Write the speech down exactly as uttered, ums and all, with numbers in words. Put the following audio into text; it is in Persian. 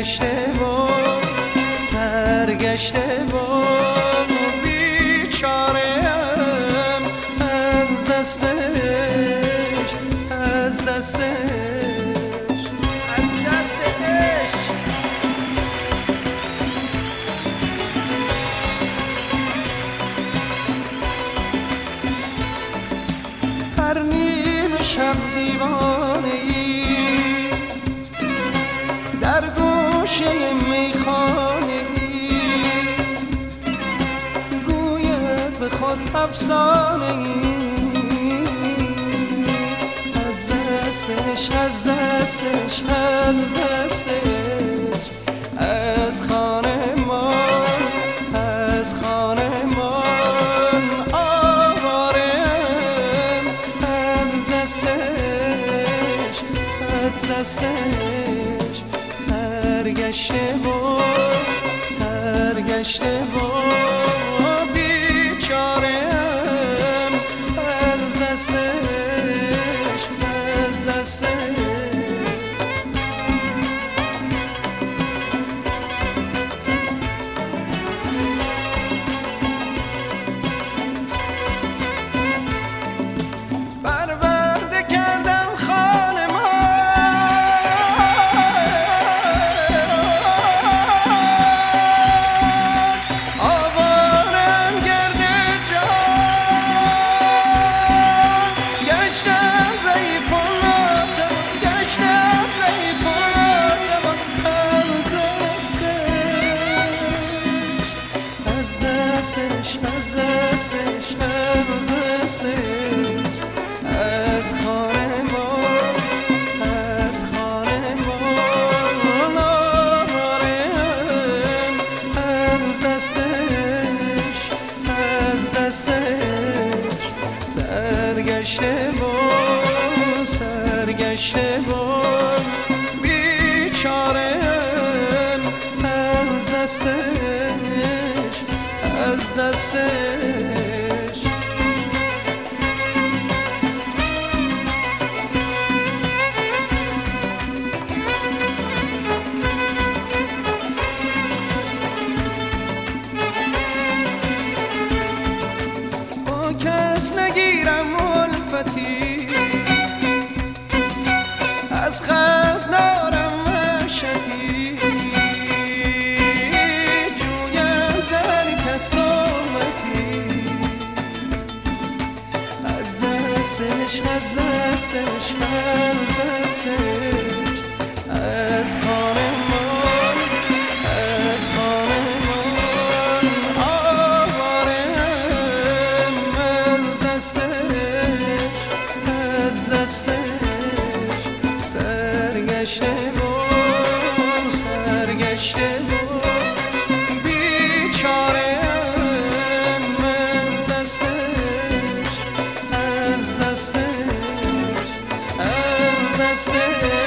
سرگشته و سرگشته و بیچاره‌ام از دستش از دستش از دستش. هر نیم شب دیوانه‌ای در گوشه میخانه‌ای گوید به خود افسانه‌ای از دستش از دستش از دستش از خانمان از خانمان آوارم از دستش از دستش سرگشته و سرگشته و بیچاره‌ام از دستش از دستش. از دستش از دستش از دستش از خانمان از خانمان آوارم از دستش از دستش سرگشته و سرگشته و بیچاره‌ام از دستش از دستش. با کس نگیرم الفتی از خلق دارم وحشتی جویم زر کس رحمتی از دستش از دستش از دستش از خانمان از خانمان آوارم از دستش از دستش سرگشته و سرگشته و بیچاره‌ام از دستش از دستش از دستش.